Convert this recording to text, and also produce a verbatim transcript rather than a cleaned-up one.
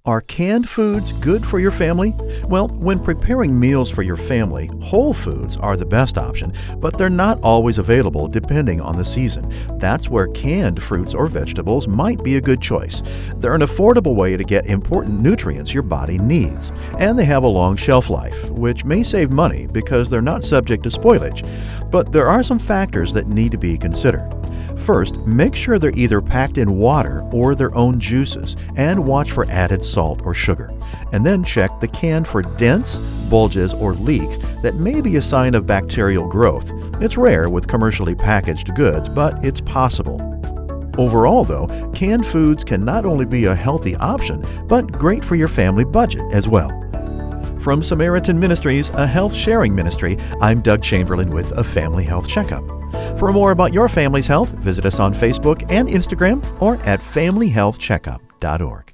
Are canned foods good for your family? Well, when preparing meals for your family, whole foods are the best option, but they're not always available depending on the season. That's where canned fruits or vegetables might be a good choice. They're an affordable way to get important nutrients your body needs, and they have a long shelf life, which may save money because they're not subject to spoilage. But there are some factors that need to be considered. First, make sure they're either packed in water or their own juices, and watch for added salt or sugar. And then check the can for dents, bulges, or leaks that may be a sign of bacterial growth. It's rare with commercially packaged goods, but it's possible. Overall, though, canned foods can not only be a healthy option, but great for your family budget as well. From Samaritan Ministries, a health sharing ministry, I'm Doug Chamberlain with a Family Health Checkup. For more about your family's health, visit us on Facebook and Instagram or at family health checkup dot org.